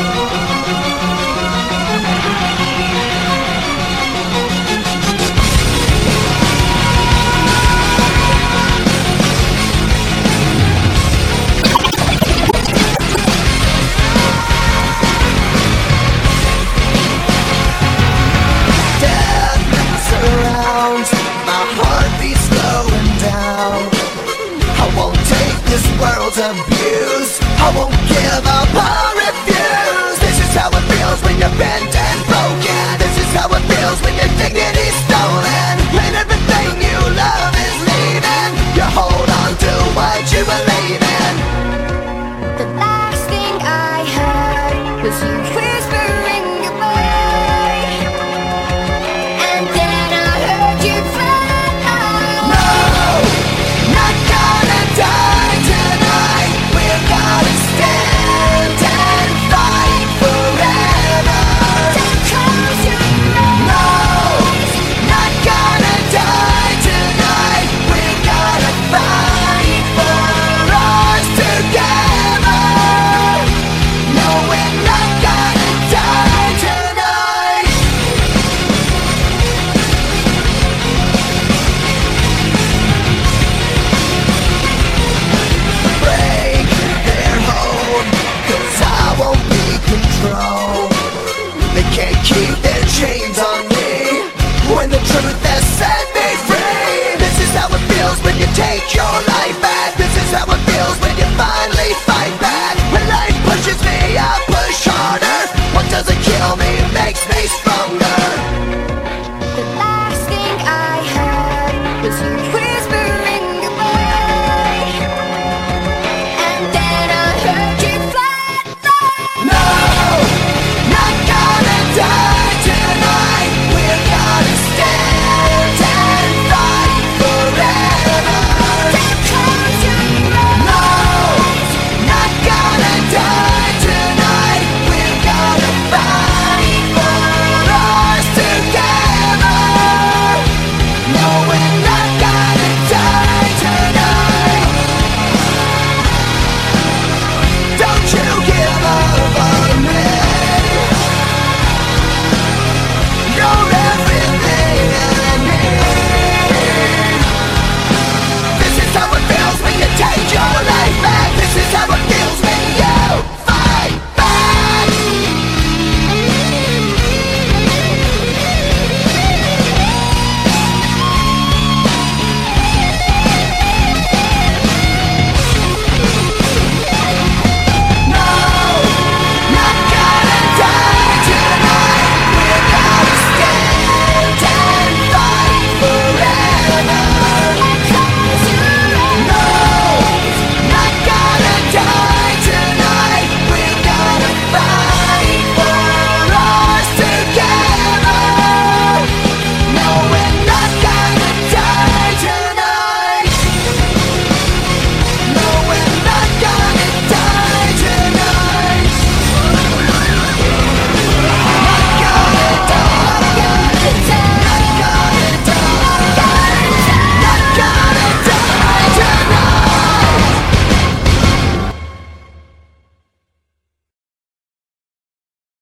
Abuse. I won't give up or refuse. This is how it feels when you're bent and broken. This is how it feels when your dignity's stolen, when everything you love is leaving. You hold on to what you believe in. The last thing I heard was you whispering goodbye, and then I heard you fly. No, not gonna die tonight. We're gonna stand and fight forever. Close your No, not gonna die tonight. We're gonna fight for us together. No, we're not gonna die tonight. Break their hold, 'cause I won't be controlled. They can't keep their chains on me when the truth has set me free. This is how it feels when you take your life back. This is how it feels when you finally fight back. When life pushes me, I push harder. What doesn't kill me makes me stronger.